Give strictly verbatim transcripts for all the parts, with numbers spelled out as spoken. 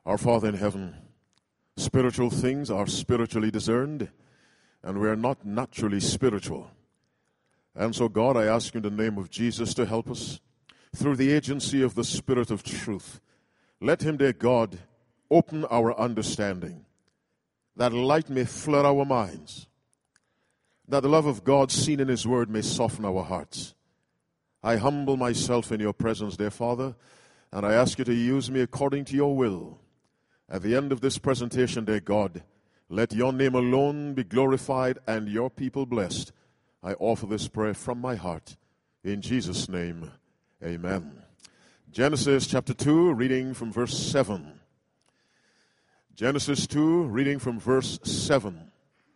Our Father in heaven, spiritual things are spiritually discerned, and we are not naturally spiritual. And so, God, I ask you in the name of Jesus to help us through the agency of the Spirit of truth. Let him, dear God, open our understanding, that light may flood our minds, that the love of God seen in his word may soften our hearts. I humble myself in your presence, dear Father, and I ask you to use me according to your will. At the end of this presentation, dear God, let your name alone be glorified and your people blessed. I offer this prayer from my heart. In Jesus' name, amen. Genesis chapter two, reading from verse seven. Genesis two, reading from verse seven.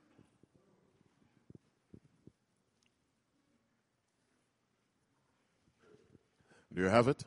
Do you have it?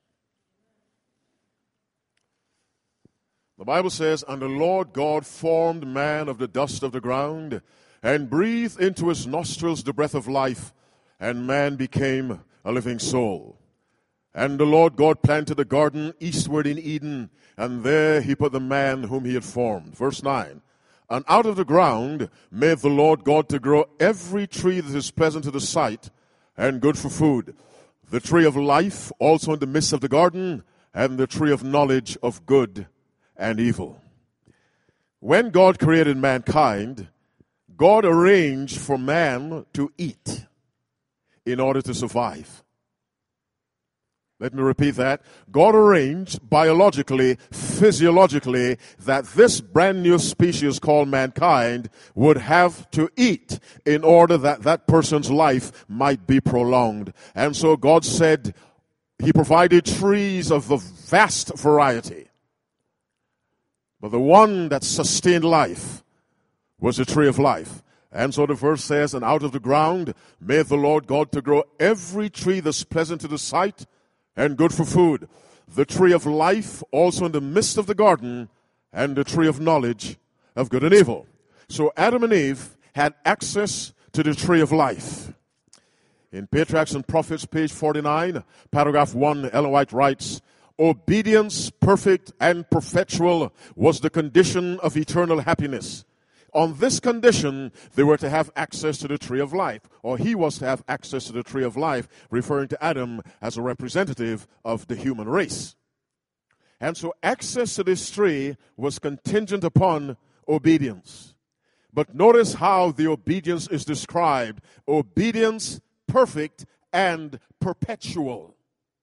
The Bible says, "And the Lord God formed man of the dust of the ground, and breathed into his nostrils the breath of life, and man became a living soul. And the Lord God planted a garden eastward in Eden, and there he put the man whom he had formed." Verse nine, "And out of the ground made the Lord God to grow every tree that is pleasant to the sight, and good for food, the tree of life also in the midst of the garden, and the tree of knowledge of good and evil." When God created mankind, God arranged for man to eat in order to survive. Let me repeat that. God arranged biologically, physiologically, that this brand new species called mankind would have to eat in order that that person's life might be prolonged. And so God said he provided trees of a vast variety. But the one that sustained life was the tree of life. And so the verse says, "And out of the ground made the Lord God to grow every tree that's pleasant to the sight and good for food, the tree of life also in the midst of the garden, and the tree of knowledge of good and evil." So Adam and Eve had access to the tree of life. In Patriarchs and Prophets, page forty-nine, paragraph one, Ellen White writes, "Obedience perfect and perpetual was the condition of eternal happiness. On this condition, they were to have access to the tree of life, or he was to have access to the tree of life, referring to Adam as a representative of the human race. And so access to this tree was contingent upon obedience. But notice how the obedience is described. Obedience perfect and perpetual.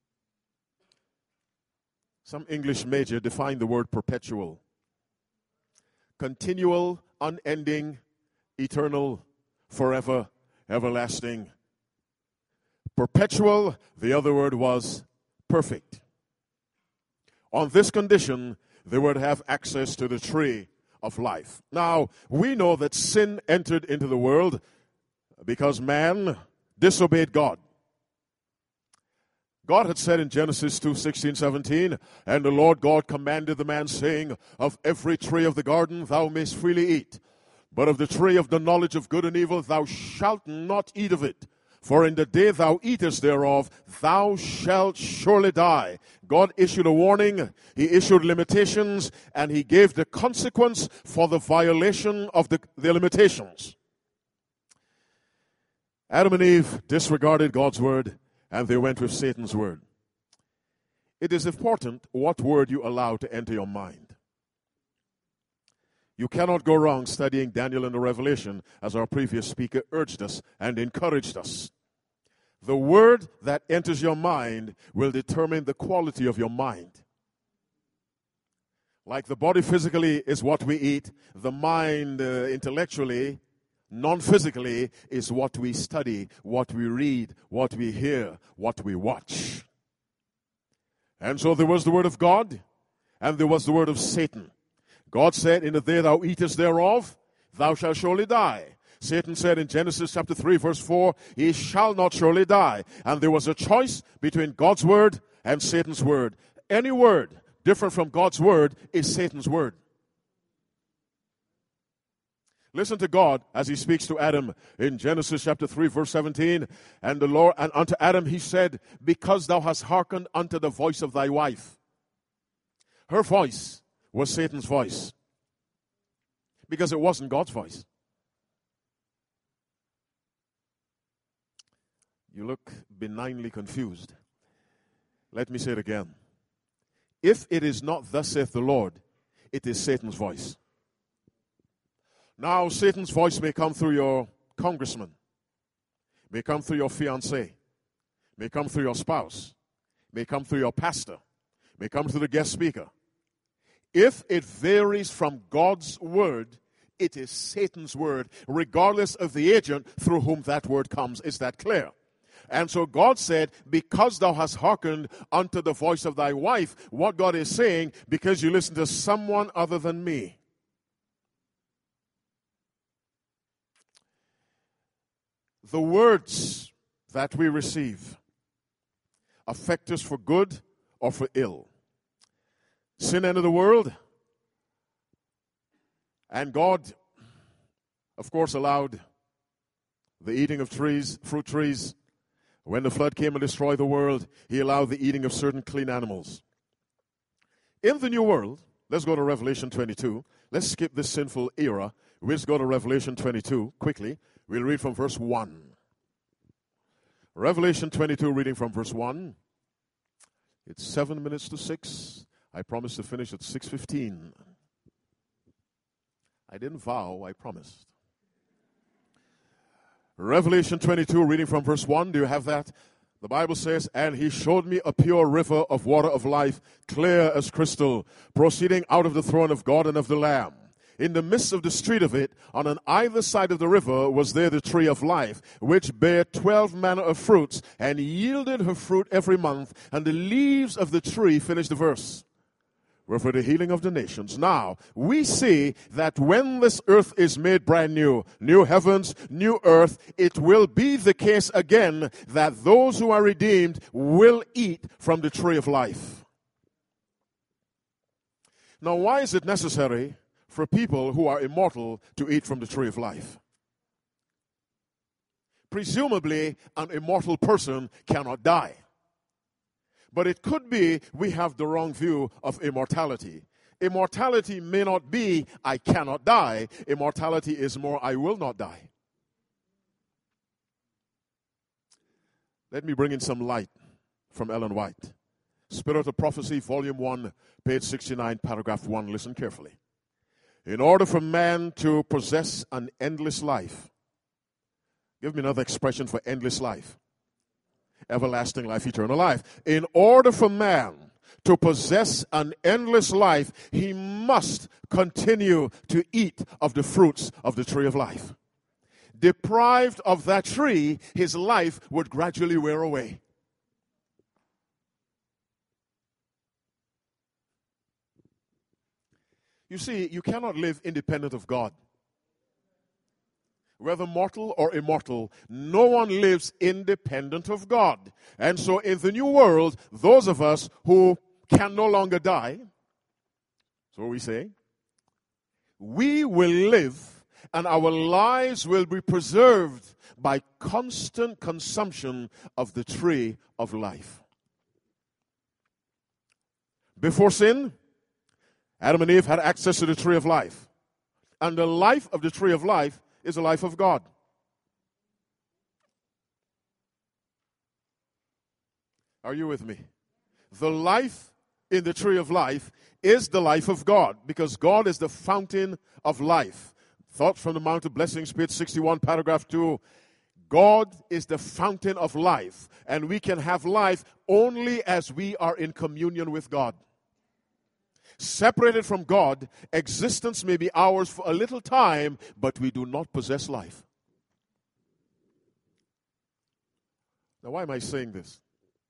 Some English major define the word perpetual. Continual, unending, eternal, forever, everlasting. Perpetual, the other word was perfect. On this condition, they were to have access to the tree of life. Now, we know that sin entered into the world because man disobeyed God. God had said in Genesis two, sixteen, seventeen, "And the Lord God commanded the man, saying, Of every tree of the garden thou mayst freely eat, but of the tree of the knowledge of good and evil thou shalt not eat of it. For in the day thou eatest thereof, thou shalt surely die." God issued a warning, he issued limitations, and he gave the consequence for the violation of the, the limitations. Adam and Eve disregarded God's word, and they went with Satan's word. It is important what word you allow to enter your mind. You cannot go wrong studying Daniel and the Revelation, as our previous speaker urged us and encouraged us. The word that enters your mind will determine the quality of your mind. Like the body physically is what we eat, the mind uh, intellectually, non-physically, is what we study, what we read, what we hear, what we watch. And so there was the word of God, and there was the word of Satan. God said, "In the day thou eatest thereof, thou shalt surely die." Satan said in Genesis chapter three, verse four, "He shall not surely die." And there was a choice between God's word and Satan's word. Any word different from God's word is Satan's word. Listen to God as he speaks to Adam in Genesis chapter three, verse seventeen. And the Lord, and unto Adam he said, "Because thou hast hearkened unto the voice of thy wife." Her voice was Satan's voice, because it wasn't God's voice. You look benignly confused. Let me say it again. If it is not thus saith the Lord, it is Satan's voice. Now, Satan's voice may come through your congressman, may come through your fiancé, may come through your spouse, may come through your pastor, may come through the guest speaker. If it varies from God's word, it is Satan's word, regardless of the agent through whom that word comes. Is that clear? And so God said, because thou hast hearkened unto the voice of thy wife, what God is saying, because you listen to someone other than me. The words that we receive affect us for good or for ill. Sin entered the world, and God, of course, allowed the eating of trees, fruit trees. When the flood came and destroyed the world, he allowed the eating of certain clean animals. In the new world, let's go to Revelation twenty-two. Let's skip this sinful era. Let's go to Revelation twenty-two quickly. We'll read from verse one. Revelation twenty-two, reading from verse one. It's seven minutes to six. I promised to finish at six fifteen. I didn't vow, I promised. Revelation twenty-two, reading from verse one. Do you have that? The Bible says, and he showed me a pure river of water of life, clear as crystal, proceeding out of the throne of God and of the Lamb. In the midst of the street of it, on an either side of the river, was there the tree of life, which bare twelve manner of fruits, and yielded her fruit every month, and the leaves of the tree, finish the verse, were for the healing of the nations. Now, we see that when this earth is made brand new, new heavens, new earth, it will be the case again that those who are redeemed will eat from the tree of life. Now, why is it necessary for people who are immortal to eat from the tree of life? Presumably, an immortal person cannot die. But it could be we have the wrong view of immortality. Immortality may not be, I cannot die. Immortality is more, I will not die. Let me bring in some light from Ellen White. Spirit of Prophecy, Volume one, page sixty-nine, paragraph one. Listen carefully. In order for man to possess an endless life, give me another expression for endless life. Everlasting life, eternal life. In order for man to possess an endless life, he must continue to eat of the fruits of the tree of life. Deprived of that tree, his life would gradually wear away. You see, you cannot live independent of God. Whether mortal or immortal, no one lives independent of God. And so in the new world, those of us who can no longer die, so we say, we will live and our lives will be preserved by constant consumption of the tree of life. Before sin, Adam and Eve had access to the tree of life. And the life of the tree of life is the life of God. Are you with me? The life in the tree of life is the life of God, because God is the fountain of life. Thoughts from the Mount of Blessings, page sixty-one, paragraph two. God is the fountain of life, and we can have life only as we are in communion with God. Separated from God, existence may be ours for a little time, but we do not possess life. Now, why am I saying this?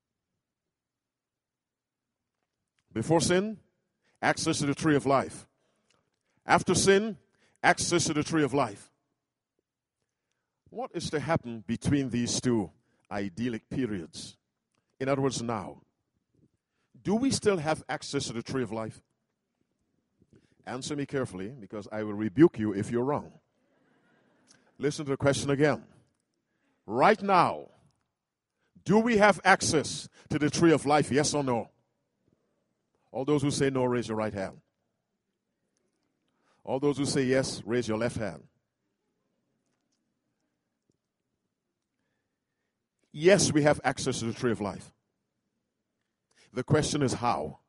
Before sin, access to the tree of life. After sin, access to the tree of life. What is to happen between these two idyllic periods? In other words, now, do we still have access to the tree of life? Answer me carefully, because I will rebuke you if you're wrong. Listen to the question again. Right now, do we have access to the tree of life, yes or no? All those who say no, raise your right hand. All those who say yes, raise your left hand. Yes, we have access to the tree of life. The question is how.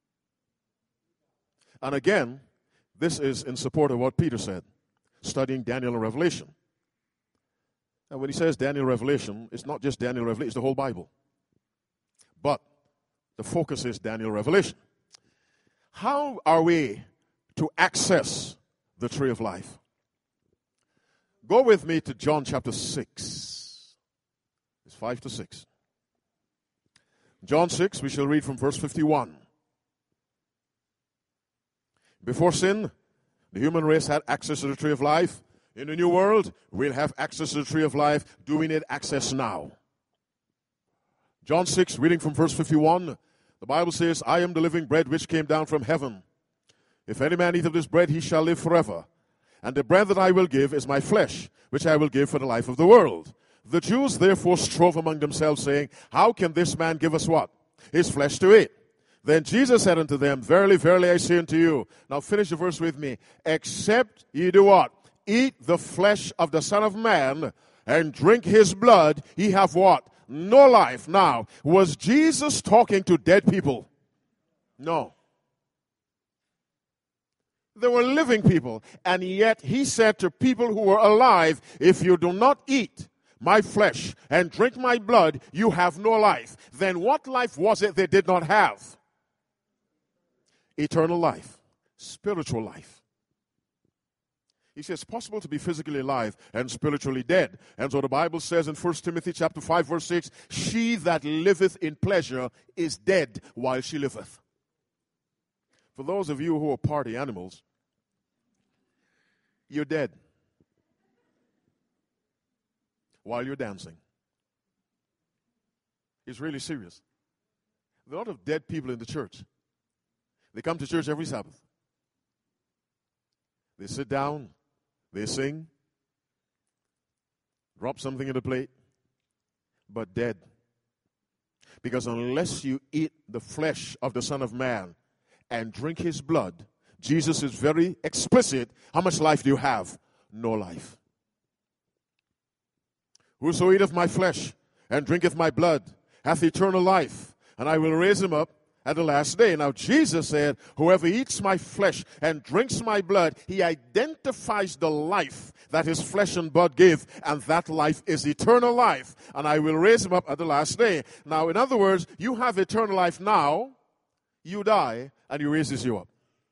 And again, this is in support of what Peter said, studying Daniel and Revelation. And when he says Daniel Revelation, it's not just Daniel Revelation, it's the whole Bible. But the focus is Daniel Revelation. How are we to access the tree of life? Go with me to John chapter six. It's five to six. John six, we shall read from verse fifty-one. Before sin, the human race had access to the tree of life. In the new world, we'll have access to the tree of life. Do we need access now? John six, reading from verse fifty-one, the Bible says, I am the living bread which came down from heaven. If any man eat of this bread, he shall live forever. And the bread that I will give is my flesh, which I will give for the life of the world. The Jews therefore strove among themselves, saying, how can this man give us what? His flesh to eat. Then Jesus said unto them, verily, verily, I say unto you. Now finish the verse with me. Except ye do what? Eat the flesh of the Son of Man and drink his blood, ye have what? No life. Now, was Jesus talking to dead people? No. They were living people. And yet he said to people who were alive, if you do not eat my flesh and drink my blood, you have no life. Then what life was it they did not have? Eternal life, spiritual life. He says it's possible to be physically alive and spiritually dead. And so the Bible says in First Timothy chapter five, verse six, she that liveth in pleasure is dead while she liveth. For those of you who are party animals, you're dead while you're dancing. It's really serious. There are a lot of dead people in the church. They come to church every Sabbath. They sit down, they sing, drop something in the plate, but dead. Because unless you eat the flesh of the Son of Man and drink his blood, Jesus is very explicit. How much life do you have? No life. Whoso eateth my flesh and drinketh my blood hath eternal life, and I will raise him up at the last day. Now Jesus said, whoever eats my flesh and drinks my blood, he identifies the life that his flesh and blood give, and that life is eternal life, and I will raise him up at the last day. Now, in other words, you have eternal life now, you die, and he raises you up.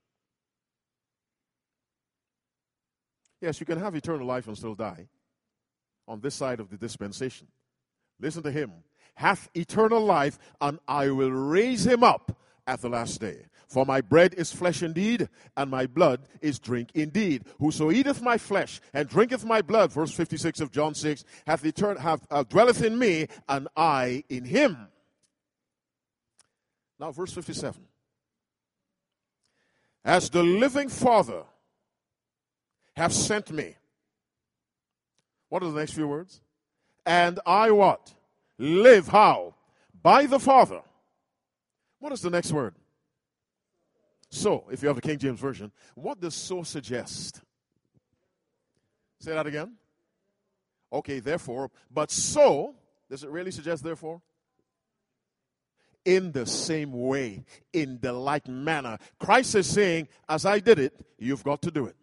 Yes, you can have eternal life and still die on this side of the dispensation. Listen to him. Hath eternal life, and I will raise him up at the last day. For my bread is flesh indeed, and my blood is drink indeed. Whoso eateth my flesh and drinketh my blood, verse fifty-six of John six, hath eternal, hath, uh, dwelleth in me, and I in him. Now, verse fifty-seven. As the living Father hath sent me. What are the next few words? And I what? Live how? By the Father. What is the next word? So, if you have the King James Version, what does so suggest? Say that again. Okay, therefore, but so, does it really suggest therefore? In the same way, in the like manner. Christ is saying, as I did it, you've got to do it.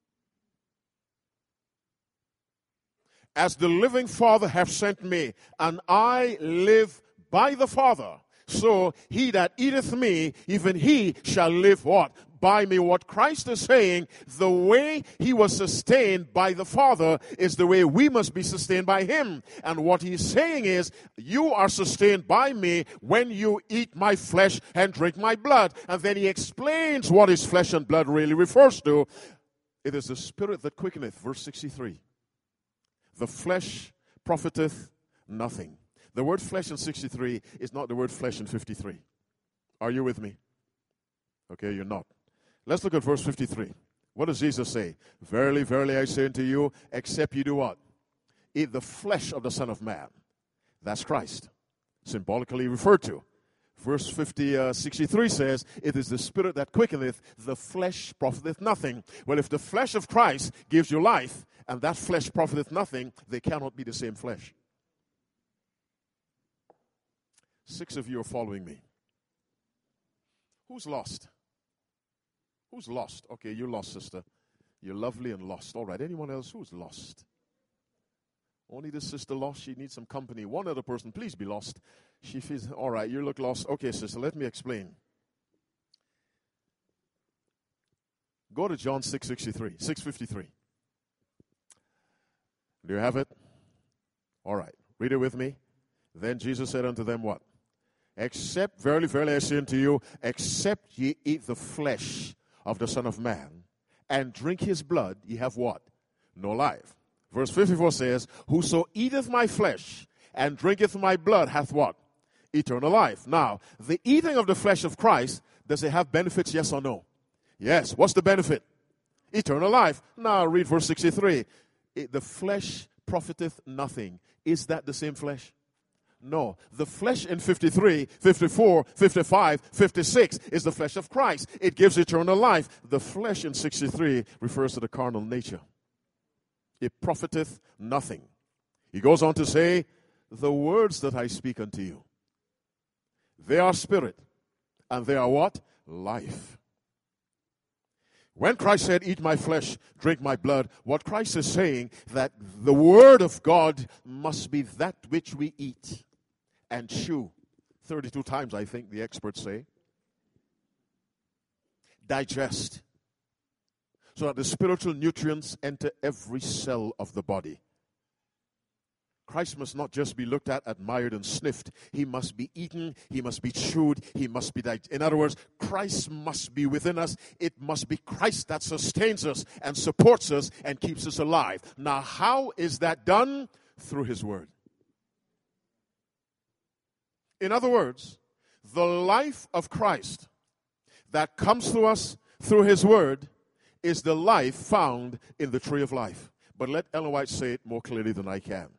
As the living Father hath sent me, and I live by the Father, so he that eateth me, even he shall live what? By me. What Christ is saying, the way he was sustained by the Father is the way we must be sustained by him. And what he's saying is, you are sustained by me when you eat my flesh and drink my blood. And then he explains what his flesh and blood really refers to. It is the Spirit that quickeneth, verse sixty-three. The flesh profiteth nothing. The word flesh in sixty-three is not the word flesh in fifty-three. Are you with me? Okay, you're not. Let's look at verse fifty-three. What does Jesus say? Verily, verily, I say unto you, except you do what? Eat the flesh of the Son of Man. That's Christ, symbolically referred to. Verse fifty, uh, sixty-three says, it is the spirit that quickeneth, the flesh profiteth nothing. Well, if the flesh of Christ gives you life, and that flesh profiteth nothing, they cannot be the same flesh. Six of you are following me. Who's lost? Who's lost? Okay, you're lost, sister. You're lovely and lost. All right, anyone else who's lost? Only this sister lost. She needs some company. One other person, please be lost. She feels, all right, you look lost. Okay, sister, let me explain. Go to John six sixty-three, six fifty-three. Do you have it? All right, read it with me. Then Jesus said unto them what? Except, verily, verily, I say unto you, except ye eat the flesh of the Son of Man, and drink his blood, ye have what? No life. Verse fifty-four says, whoso eateth my flesh, and drinketh my blood, hath what? Eternal life. Now, the eating of the flesh of Christ, does it have benefits, yes or no? Yes. What's the benefit? Eternal life. Now, read verse sixty-three. It, the flesh profiteth nothing. Is that the same flesh? No. The flesh in fifty-three, fifty-four, fifty-five, fifty-six is the flesh of Christ. It gives eternal life. The flesh in sixty-three refers to the carnal nature. It profiteth nothing. He goes on to say, the words that I speak unto you, they are spirit, and they are what? Life. When Christ said, eat my flesh, drink my blood, what Christ is saying, that the word of God must be that which we eat and chew. thirty-two times, I think the experts say. Digest. So that the spiritual nutrients enter every cell of the body. Christ must not just be looked at, admired, and sniffed. He must be eaten. He must be chewed. He must be digested. In other words, Christ must be within us. It must be Christ that sustains us and supports us and keeps us alive. Now, how is that done? Through his word. In other words, the life of Christ that comes to us through his word is the life found in the tree of life. But let Ellen White say it more clearly than I can.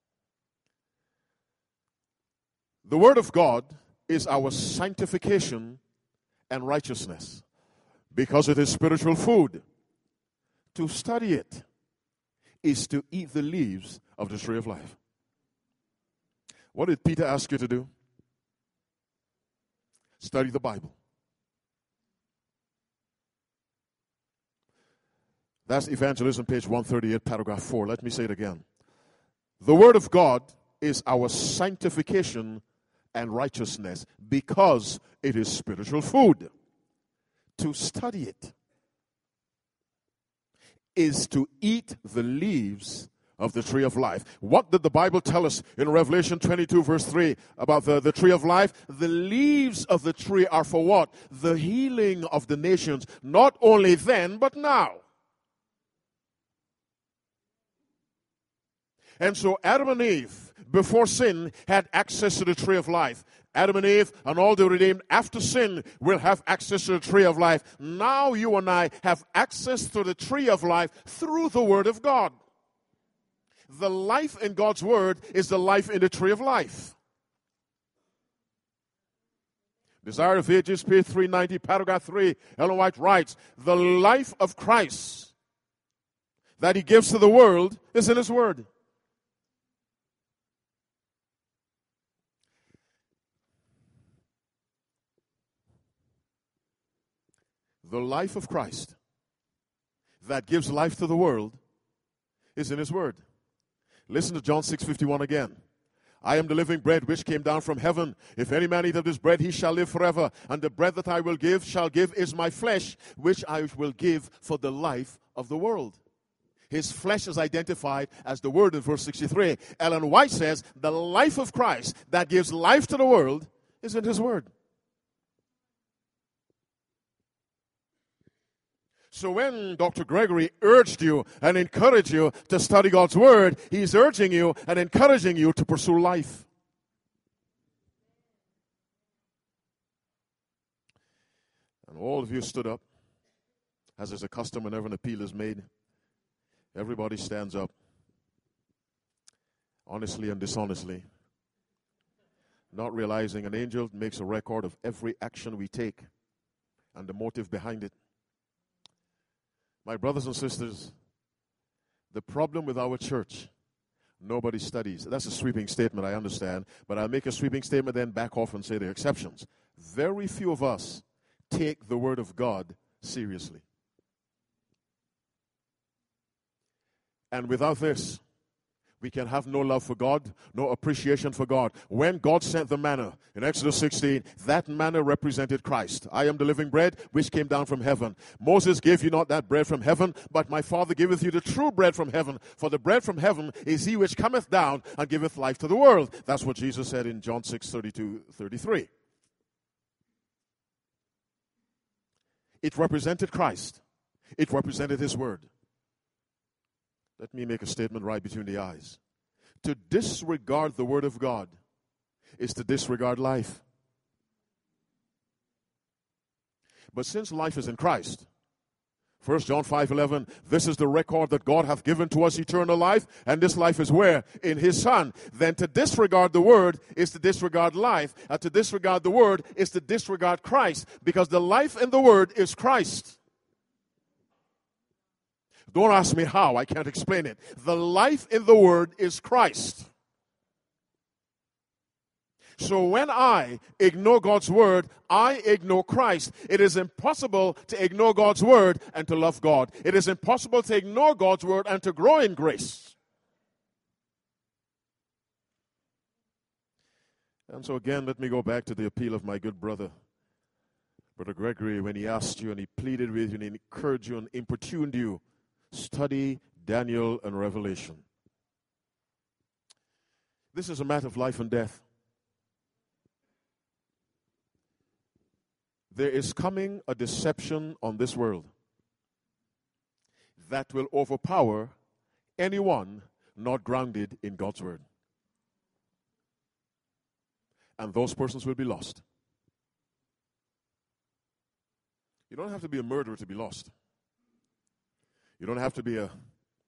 The word of God is our sanctification and righteousness because it is spiritual food. To study it is to eat the leaves of the tree of life. What did Peter ask you to do? Study the Bible. That's Evangelism, page one thirty-eight, paragraph four. Let me say it again. The word of God is our sanctification and righteousness because it is spiritual food. To study it is to eat the leaves of the tree of life. What did the Bible tell us in Revelation twenty-two verse three about the, the tree of life? The leaves of the tree are for what? The healing of the nations, not only then, but now. And so Adam and Eve, before sin, had access to the tree of life. Adam and Eve and all the redeemed after sin will have access to the tree of life. Now you and I have access to the tree of life through the word of God. The life in God's word is the life in the tree of life. Desire of Ages, page three ninety, paragraph three, Ellen White writes, the life of Christ that he gives to the world is in his word. The life of Christ that gives life to the world is in his word. Listen to John six fifty-one again. I am the living bread which came down from heaven. If any man eat of this bread, he shall live forever. And the bread that I will give shall give is my flesh, which I will give for the life of the world. His flesh is identified as the word in verse sixty-three. Ellen White says the life of Christ that gives life to the world is in his word. So when Doctor Gregory urged you and encouraged you to study God's word, he's urging you and encouraging you to pursue life. And all of you stood up, as is a custom whenever an appeal is made. Everybody stands up, honestly and dishonestly. not realizing an angel makes a record of every action we take and the motive behind it. My brothers and sisters, the problem with our church, nobody studies. That's a sweeping statement, I understand, but I'll make a sweeping statement, then back off and say there are exceptions. Very few of us take the Word of God seriously. And without this, we can have no love for God, no appreciation for God. When God sent the manna in Exodus sixteen, that manna represented Christ. I am the living bread which came down from heaven. Moses gave you not that bread from heaven, but my Father giveth you the true bread from heaven. For the bread from heaven is he which cometh down and giveth life to the world. That's what Jesus said in John six, thirty-two, thirty-three. It represented Christ. It represented his word. Let me make a statement right between the eyes. To disregard the word of God is to disregard life. But since life is in Christ, First John five eleven, this is the record that God hath given to us eternal life, and this life is where? In his Son. Then to disregard the word is to disregard life, and to disregard the word is to disregard Christ, because the life in the word is Christ. Don't ask me how, I can't explain it. The life in the word is Christ. So when I ignore God's word, I ignore Christ. It is impossible to ignore God's word and to love God. It is impossible to ignore God's word and to grow in grace. And so again, let me go back to the appeal of my good brother, Brother Gregory, when he asked you and he pleaded with you and he encouraged you and importuned you. Study Daniel and Revelation. This is a matter of life and death. There is coming a deception on this world that will overpower anyone not grounded in God's word. And those persons will be lost. You don't have to be a murderer to be lost. You don't have to be a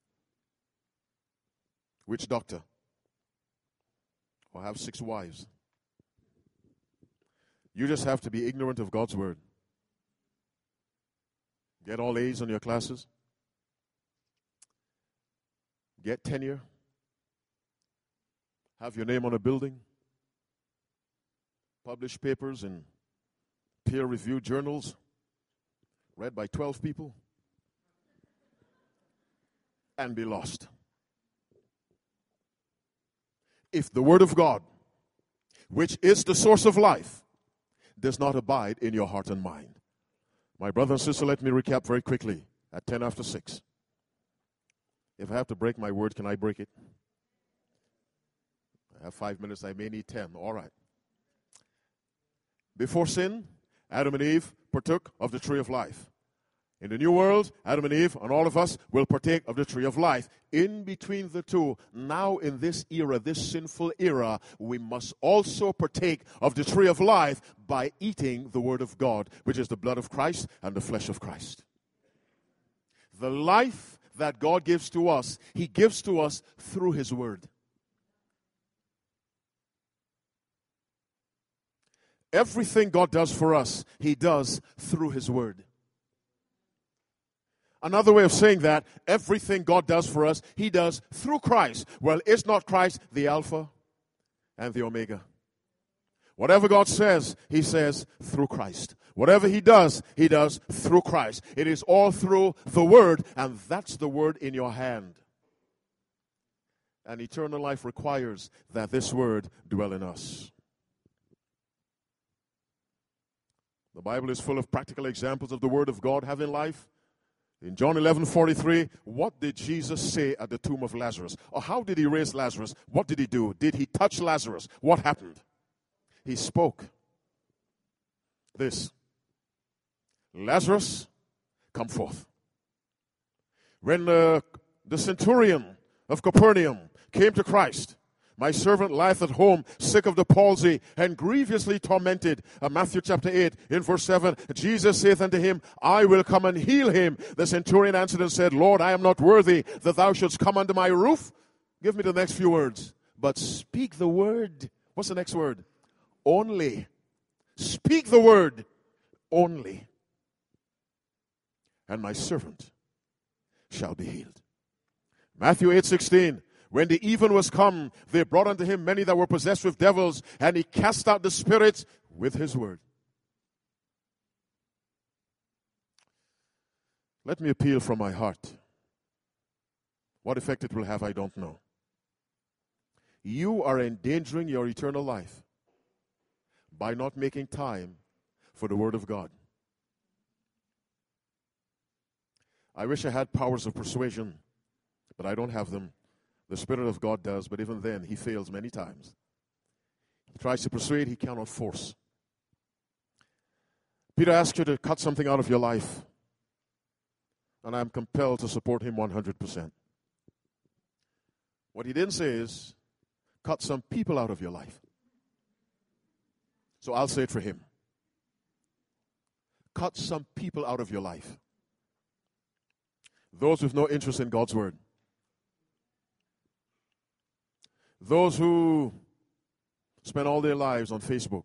witch doctor or have six wives. You just have to be ignorant of God's word. Get all A's on your classes. Get tenure. Have your name on a building. Publish papers in peer-reviewed journals read by twelve people. And be lost. If the word of God, which is the source of life, does not abide in your heart and mind. My brother and sister, let me recap very quickly at ten after six. If I have to break my word, can I break it? I have five minutes, I may need ten. All right. Before sin, Adam and Eve partook of the tree of life. In the new world, Adam and Eve and all of us will partake of the tree of life. In between the two, now in this era, this sinful era, we must also partake of the tree of life by eating the word of God, which is the blood of Christ and the flesh of Christ. The life that God gives to us, he gives to us through his word. Everything God does for us, he does through his word. Another way of saying that, everything God does for us, he does through Christ. Well, is not Christ the Alpha and the Omega? Whatever God says, he says through Christ. Whatever he does, he does through Christ. It is all through the word, and that's the word in your hand. And eternal life requires that this word dwell in us. The Bible is full of practical examples of the word of God having life. In John eleven forty-three, what did Jesus say at the tomb of Lazarus? Or how did he raise Lazarus? What did he do? Did he touch Lazarus? What happened? He spoke this: Lazarus, come forth. When uh, the centurion of Capernaum came to Christ, my servant lieth at home, sick of the palsy, and grievously tormented. Uh, Matthew chapter eight, in verse seven, Jesus saith unto him, I will come and heal him. The centurion answered and said, Lord, I am not worthy that thou shouldst come under my roof. Give me the next few words. But speak the word. What's the next word? only. Speak the word only. And my servant shall be healed. Matthew eight sixteen. When the even was come, they brought unto him many that were possessed with devils, and he cast out the spirits with his word. Let me appeal from my heart. What effect it will have, I don't know. You are endangering your eternal life by not making time for the Word of God. I wish I had powers of persuasion, but I don't have them. The Spirit of God does, but even then, He fails many times. He tries to persuade, He cannot force. Peter asked you to cut something out of your life, and I'm compelled to support him one hundred percent. What he didn't say is, cut some people out of your life. So I'll say it for him. Cut some people out of your life. Those with no interest in God's word. Those who spend all their lives on Facebook.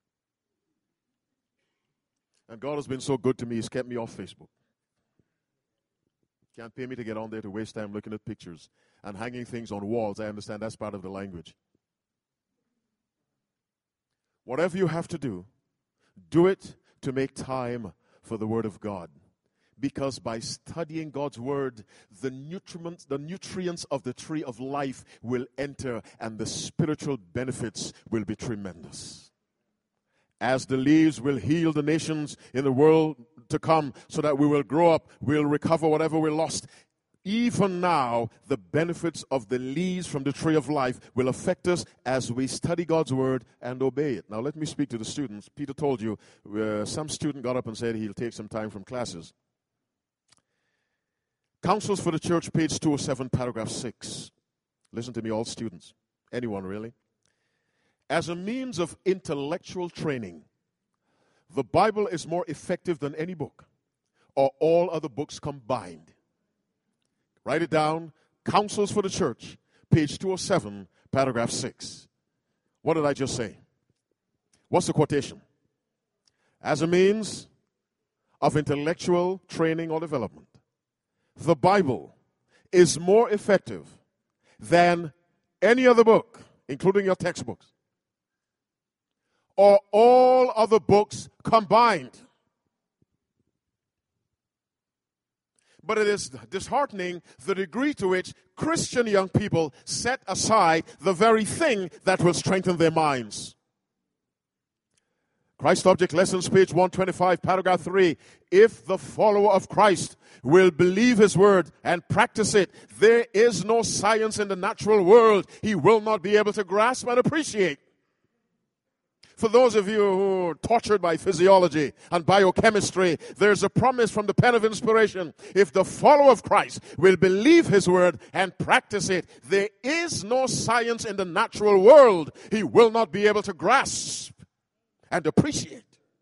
And God has been so good to me, He's kept me off Facebook. Can't pay me to get on there to waste time looking at pictures and hanging things on walls. I understand that's part of the language. Whatever you have to do, do it to make time for the Word of God. Because by studying God's Word, the nutrients, the nutrients of the tree of life will enter, and the spiritual benefits will be tremendous. As the leaves will heal the nations in the world to come, so that we will grow up, we'll recover whatever we lost. Even now, the benefits of the leaves from the tree of life will affect us as we study God's word and obey it. Now, let me speak to the students. Peter told you, uh, some student got up and said he'll take some time from classes. Counsels for the Church, page two oh seven, paragraph six. Listen to me, all students. Anyone, really. As a means of intellectual training, the Bible is more effective than any book or all other books combined. Write it down. Counsels for the Church, page two oh seven, paragraph six. What did I just say? What's the quotation? As a means of intellectual training or development, the Bible is more effective than any other book, including your textbooks, or all other books combined. But it is disheartening the degree to which Christian young people set aside the very thing that will strengthen their minds. Christ Object Lessons, page one twenty-five, paragraph three. If the follower of Christ will believe his word and practice it, there is no science in the natural world he will not be able to grasp and appreciate. For those of you who are tortured by physiology and biochemistry, there's a promise from the pen of inspiration. If the follower of Christ will believe his word and practice it, there is no science in the natural world he will not be able to grasp and appreciate.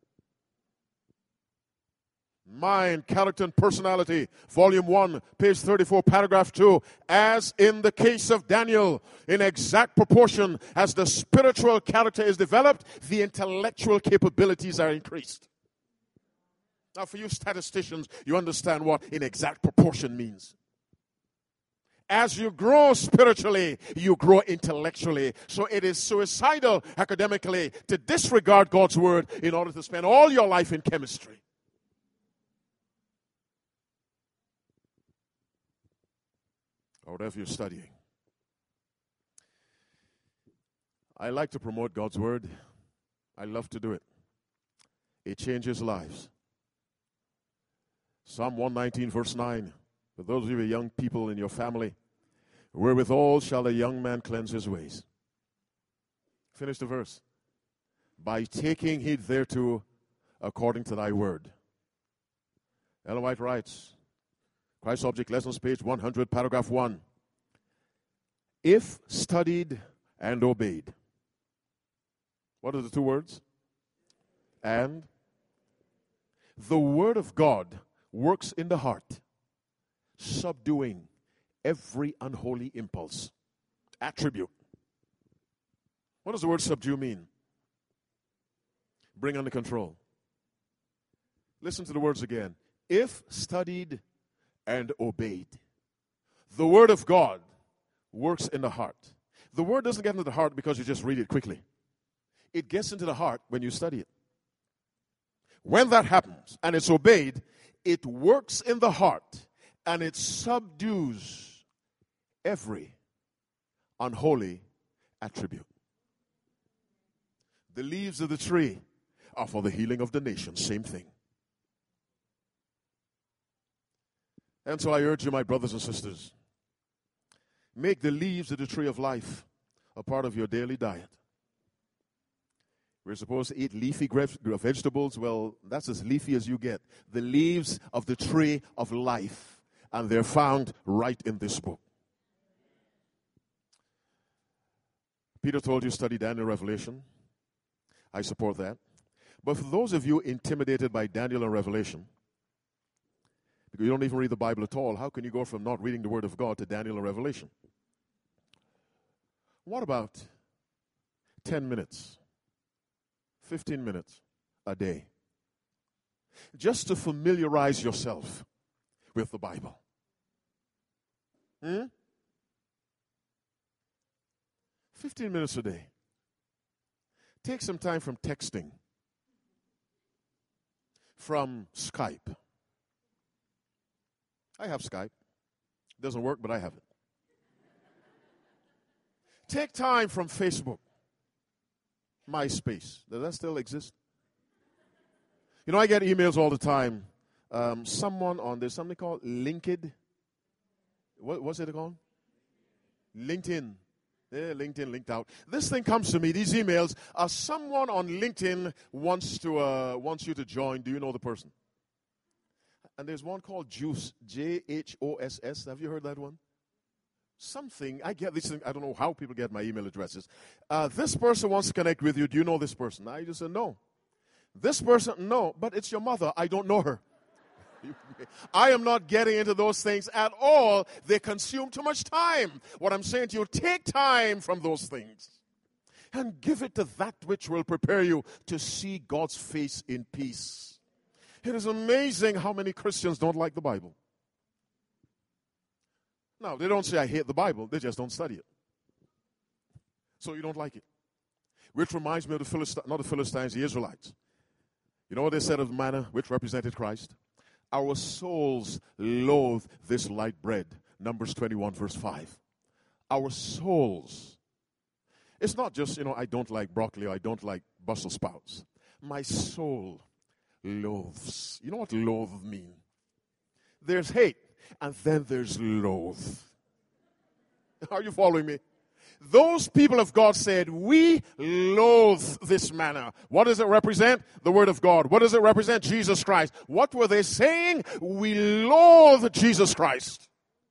Mind, Character, and Personality, Volume one, page thirty-four, paragraph two. As in the case of Daniel, in exact proportion as the spiritual character is developed, the intellectual capabilities are increased. Now, for you statisticians, you understand what in exact proportion means. As you grow spiritually, you grow intellectually. So it is suicidal academically to disregard God's word in order to spend all your life in chemistry. Or whatever you're studying. I like to promote God's word. I love to do it. It changes lives. Psalm one nineteen, verse nine. For those of you young people in your family, wherewithal shall a young man cleanse his ways. Finish the verse. By taking heed thereto according to thy word. Ellen White writes, Christ Object Lessons, page one hundred, paragraph one. If studied and obeyed. What are the two words? And. The word of God works in the heart, subduing every unholy impulse, attribute. What does the word subdue mean? bring under control. Listen to the words again. If studied and obeyed. The word of God works in the heart. The word doesn't get into the heart because you just read it quickly. It gets into the heart when you study it. When that happens and it's obeyed, it works in the heart and it subdues every unholy attribute. The leaves of the tree are for the healing of the nation. Same thing. And so I urge you, my brothers and sisters, make the leaves of the tree of life a part of your daily diet. We're supposed to eat leafy vegetables. Well, that's as leafy as you get. The leaves of the tree of life. And they're found right in this book. Peter told you study Daniel Revelation. I support that. But for those of you intimidated by Daniel and Revelation, because you don't even read the Bible at all, how can you go from not reading the Word of God to Daniel and Revelation? What about ten minutes, fifteen minutes a day, just to familiarize yourself with the Bible? Hmm? fifteen minutes a day. Take some time from texting, from Skype. I have Skype. It doesn't work, but I have it. Take time from Facebook, MySpace. Does that still exist? You know, I get emails all the time. Um, someone on, there's something called LinkedIn. What, what's it called? LinkedIn. Yeah, LinkedIn linked out. This thing comes to me, these emails. Uh, someone on LinkedIn wants to uh, wants you to join. Do you know the person? And there's one called Juice, J H O S S. Have you heard that one? Something, I get this thing, I don't know how people get my email addresses. Uh, this person wants to connect with you. Do you know this person? I just said, no. This person, no, but it's your mother. I don't know her. I am not getting into those things at all. They consume too much time. What I'm saying to you, take time from those things and give it to that which will prepare you to see God's face in peace. It is amazing how many Christians don't like the Bible. Now, they don't say, I hate the Bible. They just don't study it. So you don't like it. Which reminds me of the Philistines, not the Philistines, the Israelites. You know what they said of manna, which represented Christ? Our souls loathe this light bread. Numbers twenty-one, verse five. Our souls. It's not just, you know, I don't like broccoli or I don't like Brussels sprouts. My soul loathes. You know what loathe means? There's hate, and then there's loathe. Are you following me? Those people of God said, we loathe this manna. What does it represent? The Word of God. What does it represent? Jesus Christ. What were they saying? We loathe Jesus Christ.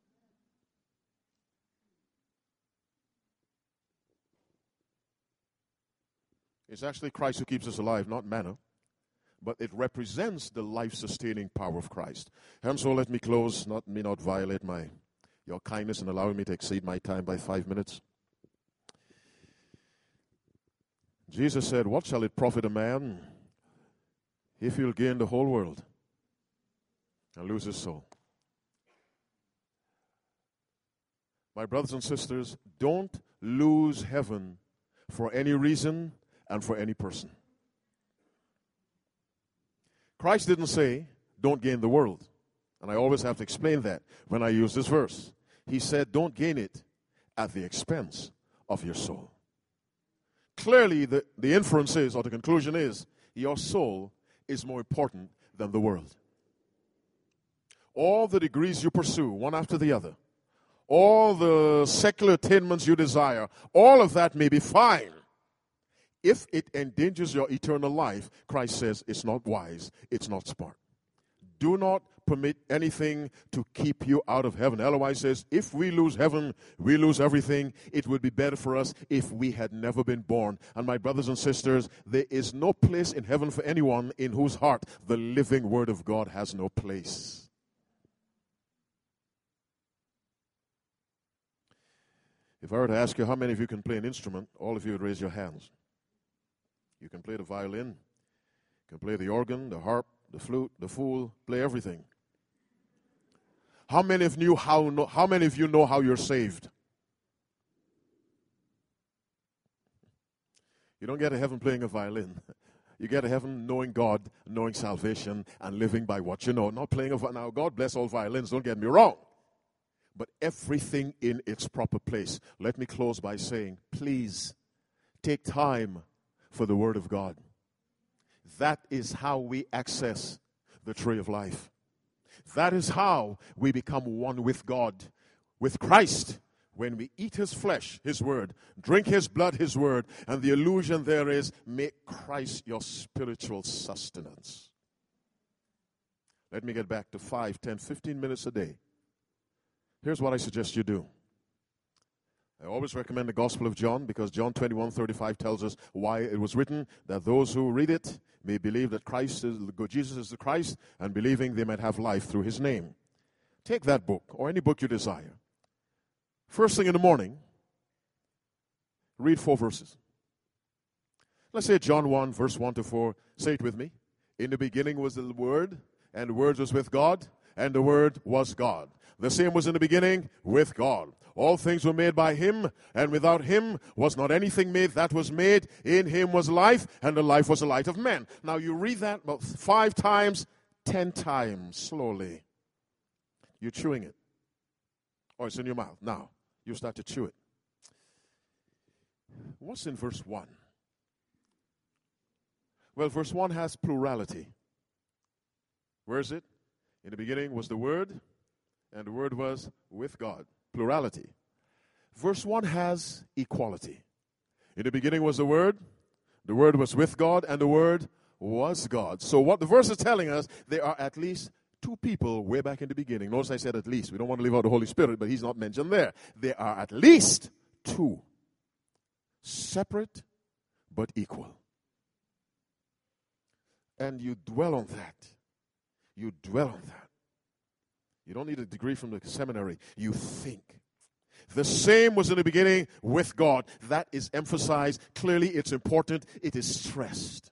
It's actually Christ who keeps us alive, not manna. But it represents the life-sustaining power of Christ. And so let me close, not me not violate my your kindness in allowing me to exceed my time by five minutes. Jesus said, what shall it profit a man if he'll gain the whole world and lose his soul? My brothers and sisters, don't lose heaven for any reason and for any person. Christ didn't say, don't gain the world. And I always have to explain that when I use this verse. He said, don't gain it at the expense of your soul. Clearly, the, the inference is, or the conclusion is, your soul is more important than the world. All the degrees you pursue, one after the other, all the secular attainments you desire, all of that may be fine. If it endangers your eternal life, Christ says it's not wise, it's not smart. Do not permit anything to keep you out of heaven. Otherwise says, if we lose heaven, we lose everything. It would be better for us if we had never been born. And my brothers and sisters, there is no place in heaven for anyone in whose heart the living Word of God has no place. If I were to ask you how many of you can play an instrument, all of you would raise your hands. You can play the violin, can play the organ, the harp, the flute, the fool, play everything. How many of you how know, how many of you know how you're saved? You don't get to heaven playing a violin. You get to heaven knowing God, knowing salvation, and living by what you know. Not playing a violin. Now, God bless all violins, don't get me wrong. But everything in its proper place. Let me close by saying, please take time for the Word of God. That is how we access the tree of life. That is how we become one with God, with Christ. When we eat His flesh, His word, drink His blood, His word, and the illusion there is, make Christ your spiritual sustenance. Let me get back to five, ten, fifteen minutes a day. Here's what I suggest you do. I always recommend the Gospel of John because John twenty-one thirty-five tells us why it was written, that those who read it may believe that Christ is, Jesus is the Christ, and believing they might have life through His name. Take that book, or any book you desire. First thing in the morning, read four verses. Let's say John one, verse one to four. Say it with me. In the beginning was the Word, and the Word was with God, and the Word was God. The same was in the beginning with God. All things were made by Him, and without Him was not anything made that was made. In Him was life, and the life was the light of men. Now you read that about five times, ten times, slowly. You're chewing it. Or it's in your mouth. Now, you start to chew it. What's in verse one? Well, verse one has plurality. Where is it? In the beginning was the Word, and the Word was with God. Plurality. Verse one has equality. In the beginning was the Word, the Word was with God, and the Word was God. So what the verse is telling us, there are at least two people way back in the beginning. Notice I said at least. We don't want to leave out the Holy Spirit, but He's not mentioned there. There are at least two. Separate, but equal. And you dwell on that. You dwell on that. You don't need a degree from the seminary. You think. The same was in the beginning with God. That is emphasized. Clearly, it's important. It is stressed.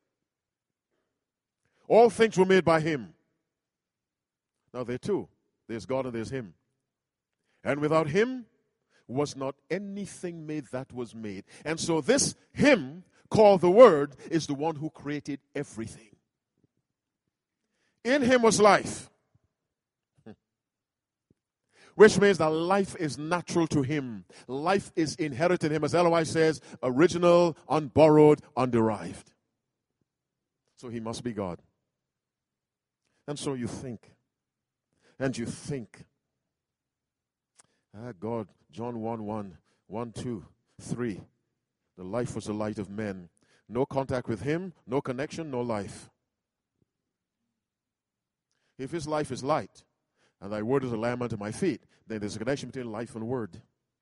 All things were made by Him. Now, there are two. There's God and there's Him. And without Him was not anything made that was made. And so this Him, called the Word, is the one who created everything. In Him was life. Which means that life is natural to Him. Life is inherited in Him. As L O I says, original, unborrowed, underived. So He must be God. And so you think. And you think. Ah, God, John one, one, one, two, three. The life was the light of men. No contact with Him, no connection, no life. If His life is light, and thy word is a lamp unto my feet, then there's a connection between life and word.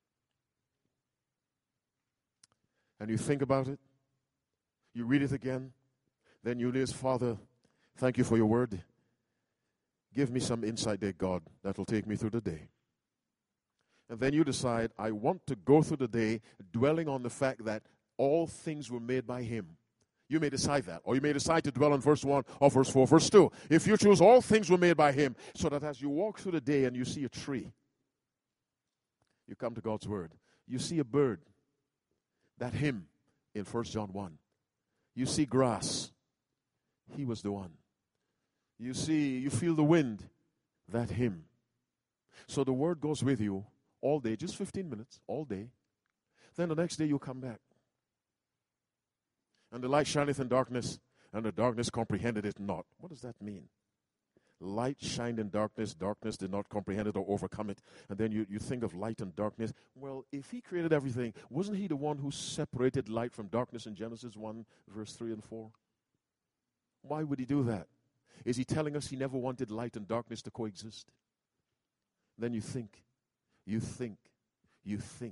And you think about it, you read it again, then you realize, Father, thank you for your word. Give me some insight, dear God, that will take me through the day. And then you decide, I want to go through the day dwelling on the fact that all things were made by Him. You may decide that, or you may decide to dwell on verse one or verse four, verse two. If you choose, all things were made by Him, so that as you walk through the day and you see a tree, you come to God's word. You see a bird, that Him in First John one. You see grass, He was the one. You see, you feel the wind, that Him. So the word goes with you all day, just fifteen minutes, all day. Then the next day you come back. And the light shineth in darkness, and the darkness comprehended it not. What does that mean? Light shined in darkness, darkness did not comprehend it or overcome it. And then you, you think of light and darkness. Well, if He created everything, wasn't He the one who separated light from darkness in Genesis one, verse three and four? Why would He do that? Is He telling us He never wanted light and darkness to coexist? Then you think, you think, you think.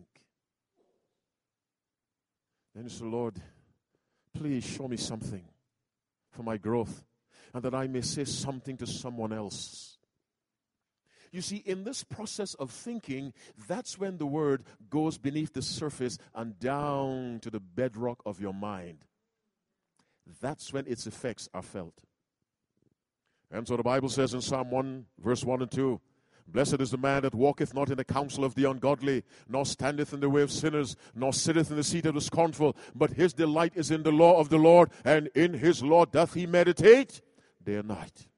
Then you say, Lord, please show me something for my growth, and that I may say something to someone else. You see, in this process of thinking, that's when the word goes beneath the surface and down to the bedrock of your mind. that's when its effects are felt. And so the Bible says in Psalm one, verse one and two, blessed is the man that walketh not in the counsel of the ungodly, nor standeth in the way of sinners, nor sitteth in the seat of the scornful, but his delight is in the law of the Lord, and in his law doth he meditate day and night.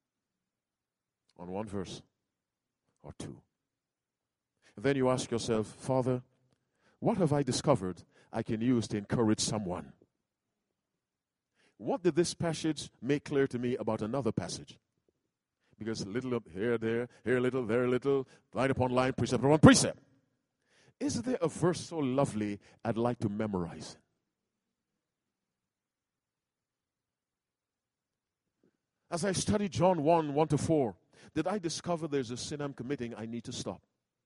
On one verse or two. And then you ask yourself, Father, what have I discovered I can use to encourage someone? What did this passage make clear to me about another passage? Because little up here, there, here a little, there a little, line upon line, precept upon precept. Is there a verse so lovely I'd like to memorize it? As I studied John one, one to four, did I discover there's a sin I'm committing I need to stop?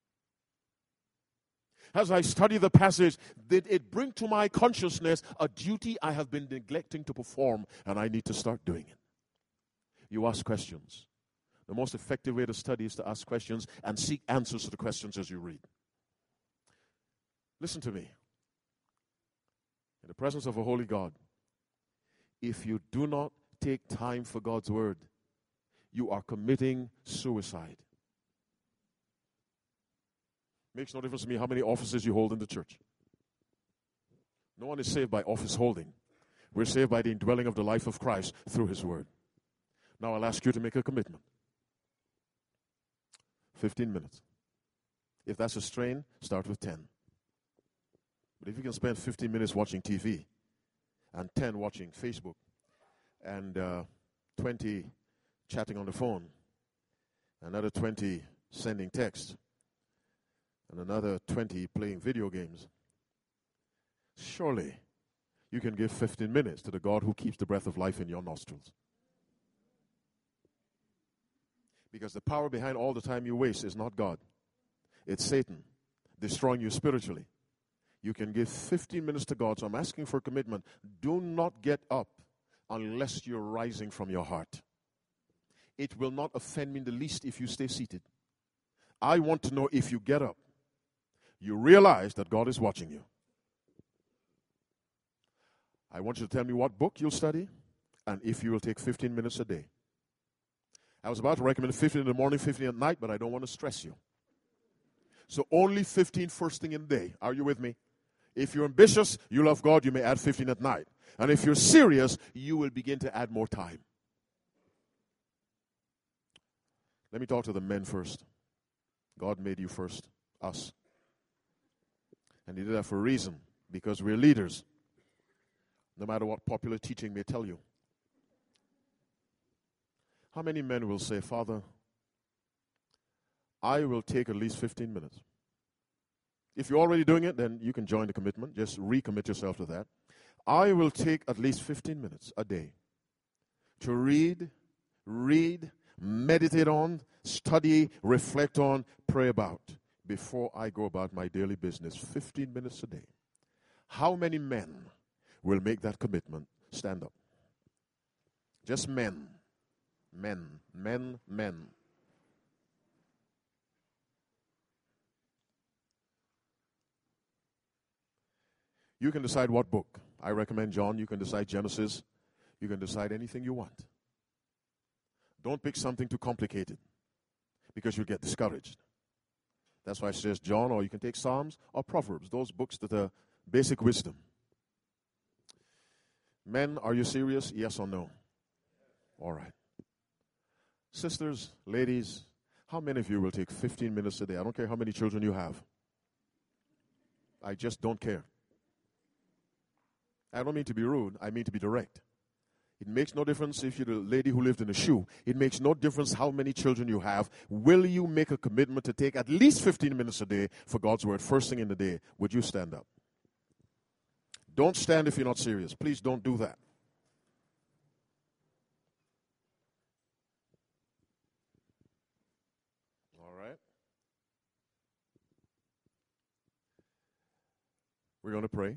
As I study the passage, did it bring to my consciousness a duty I have been neglecting to perform and I need to start doing it? You ask questions. The most effective way to study is to ask questions and seek answers to the questions as you read. Listen to me. In the presence of a holy God, if you do not take time for God's word, you are committing suicide. Makes no difference to me how many offices you hold in the church. No one is saved by office holding. We're saved by the indwelling of the life of Christ through his word. Now I'll ask you to make a commitment. fifteen minutes. If that's a strain, start with ten. But if you can spend fifteen minutes watching T V and ten watching Facebook and uh, twenty chatting on the phone, another twenty sending texts, and another twenty playing video games, surely you can give fifteen minutes to the God who keeps the breath of life in your nostrils. Because the power behind all the time you waste is not God. It's Satan destroying you spiritually. You can give fifteen minutes to God. So I'm asking for commitment. Do not get up unless you're rising from your heart. It will not offend me in the least if you stay seated. I want to know if you get up, you realize that God is watching you. I want you to tell me what book you'll study and if you will take fifteen minutes a day. I was about to recommend fifteen in the morning, fifteen at night, but I don't want to stress you. So only fifteen first thing in the day. Are you with me? If you're ambitious, you love God, you may add fifteen at night. And if you're serious, you will begin to add more time. Let me talk to the men first. God made you first, us. And he did that for a reason, because we're leaders. No matter what popular teaching may tell you. How many men will say, Father, I will take at least fifteen minutes. If you're already doing it, then you can join the commitment. Just recommit yourself to that. I will take at least fifteen minutes a day to read, read, meditate on, study, reflect on, pray about before I go about my daily business. fifteen minutes a day. How many men will make that commitment? Stand up. Just men. Men. Men. Men. You can decide what book. I recommend John. You can decide Genesis. You can decide anything you want. Don't pick something too complicated because you'll get discouraged. That's why I suggest John, or you can take Psalms or Proverbs, those books that are basic wisdom. Men, are you serious? Yes or no? All right. Sisters, ladies, how many of you will take fifteen minutes a day? I don't care how many children you have. I just don't care. I don't mean to be rude. I mean to be direct. It makes no difference if you're the lady who lived in a shoe. It makes no difference how many children you have. Will you make a commitment to take at least fifteen minutes a day for God's word first thing in the day? Would you stand up? Don't stand if you're not serious. Please don't do that. All right. We're going to pray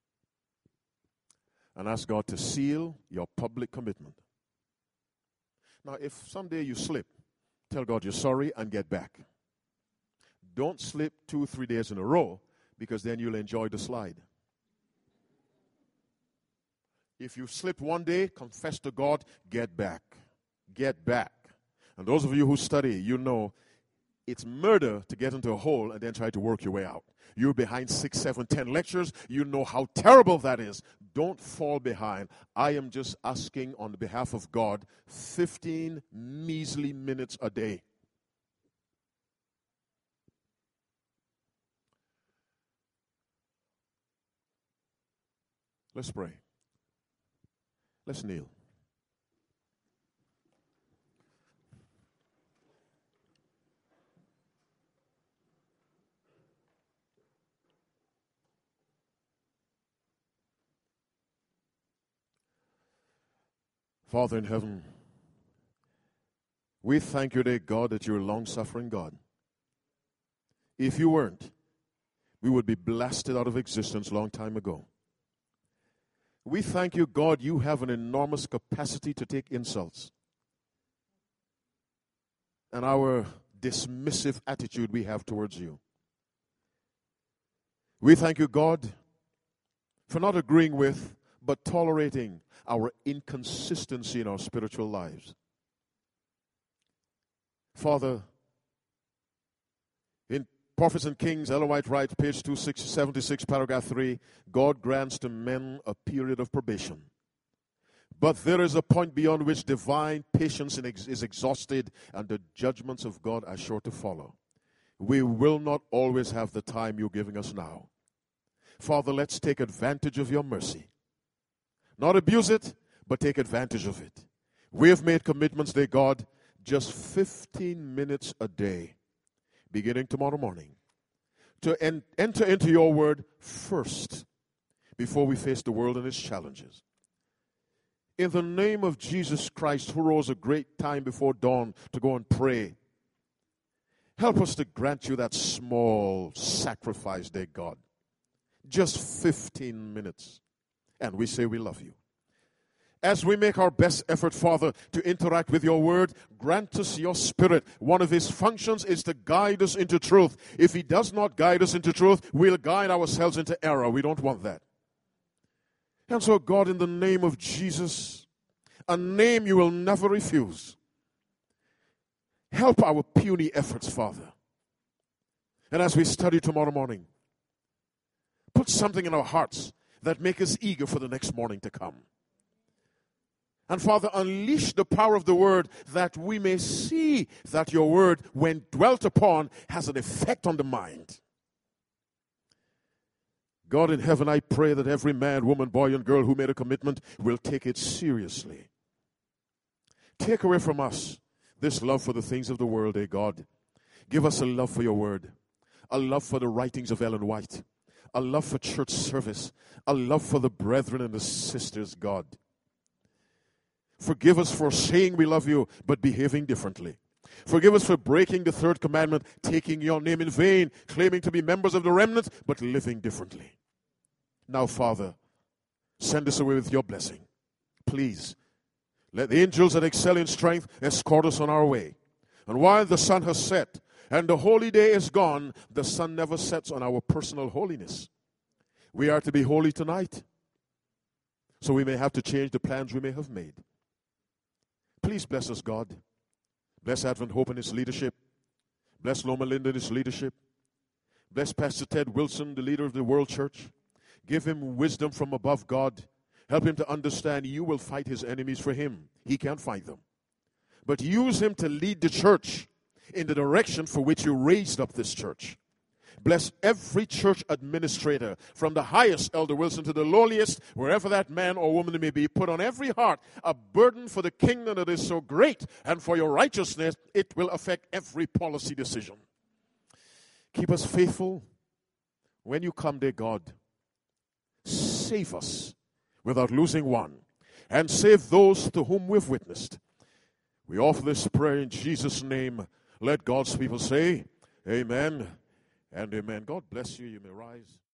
and ask God to seal your public commitment. Now, if someday you slip, tell God you're sorry and get back. Don't slip two, three days in a row, because then you'll enjoy the slide. If you slipped one day, confess to God, get back. Get back. And those of you who study, you know it's murder to get into a hole and then try to work your way out. You're behind six, seven, ten lectures. You know how terrible that is. Don't fall behind. I am just asking on behalf of God, fifteen measly minutes a day. Let's pray. Let's kneel. Father in heaven, we thank you, dear God, that you're a long-suffering God. If you weren't, we would be blasted out of existence a long time ago. We thank you, God, you have an enormous capacity to take insults. And our dismissive attitude we have towards you. We thank you, God, for not agreeing with, but tolerating our inconsistency in our spiritual lives. Father, in Prophets and Kings, Ellen White writes, page two seventy-six, paragraph three, God grants to men a period of probation. But there is a point beyond which divine patience is exhausted, and the judgments of God are sure to follow. We will not always have the time you're giving us now. Father, let's take advantage of your mercy. Not abuse it, but take advantage of it. We have made commitments, dear God, just fifteen minutes a day, beginning tomorrow morning, to en- enter into your word first before we face the world and its challenges. In the name of Jesus Christ, who rose a great time before dawn to go and pray, help us to grant you that small sacrifice, dear God. Just fifteen minutes. And we say we love you. As we make our best effort, Father, to interact with your word, grant us your spirit. One of his functions is to guide us into truth. If he does not guide us into truth, we'll guide ourselves into error. We don't want that. And so, God, in the name of Jesus, a name you will never refuse, help our puny efforts, Father. And as we study tomorrow morning, put something in our hearts that make us eager for the next morning to come. And Father, unleash the power of the word that we may see that your word, when dwelt upon, has an effect on the mind. God in heaven, I pray that every man, woman, boy, and girl who made a commitment will take it seriously. Take away from us this love for the things of the world, eh, God. Give us a love for your word, a love for the writings of Ellen White, a love for church service, a love for the brethren and the sisters, God. Forgive us for saying we love you, but behaving differently. Forgive us for breaking the third commandment, taking your name in vain, claiming to be members of the remnant, but living differently. Now, Father, send us away with your blessing. Please, let the angels that excel in strength escort us on our way. And while the sun has set, and the holy day is gone, the sun never sets on our personal holiness. We are to be holy tonight, so we may have to change the plans we may have made. Please bless us, God. Bless Advent Hope and its leadership. Bless Loma Linda and its leadership. Bless Pastor Ted Wilson, the leader of the World Church. Give him wisdom from above, God. Help him to understand you will fight his enemies for him. He can't fight them. But use him to lead the church in the direction for which you raised up this church. Bless every church administrator, from the highest, Elder Wilson, to the lowliest, wherever that man or woman may be. Put on every heart a burden for the kingdom that is so great, and for your righteousness, it will affect every policy decision. Keep us faithful. When you come, dear God, save us without losing one, and save those to whom we've witnessed. We offer this prayer in Jesus' name. Let God's people say, amen and amen. God bless you. You may rise.